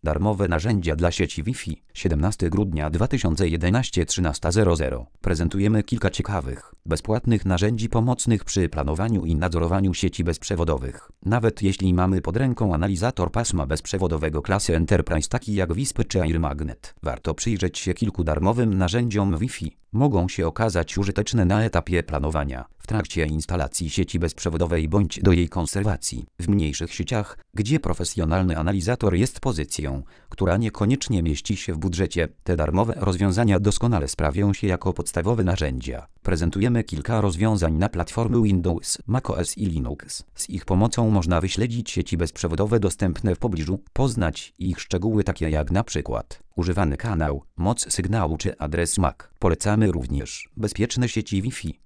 Darmowe narzędzia dla sieci Wi-Fi. 17 grudnia 2011 13:00. Prezentujemy kilka ciekawych, bezpłatnych narzędzi pomocnych przy planowaniu i nadzorowaniu sieci bezprzewodowych. Nawet jeśli mamy pod ręką analizator pasma bezprzewodowego klasy Enterprise taki jak WISP czy AirMagnet, warto przyjrzeć się kilku darmowym narzędziom Wi-Fi. Mogą się okazać użyteczne na etapie planowania, w trakcie instalacji sieci bezprzewodowej bądź do jej konserwacji. W mniejszych sieciach, gdzie profesjonalny analizator jest pozycją, która niekoniecznie mieści się w budżecie, te darmowe rozwiązania doskonale sprawią się jako podstawowe narzędzia. Prezentujemy kilka rozwiązań na platformy Windows, macOS i Linux. Z ich pomocą można wyśledzić sieci bezprzewodowe dostępne w pobliżu, poznać ich szczegóły takie jak na przykład używany kanał, moc sygnału czy adres MAC. Polecamy również bezpieczne sieci Wi-Fi.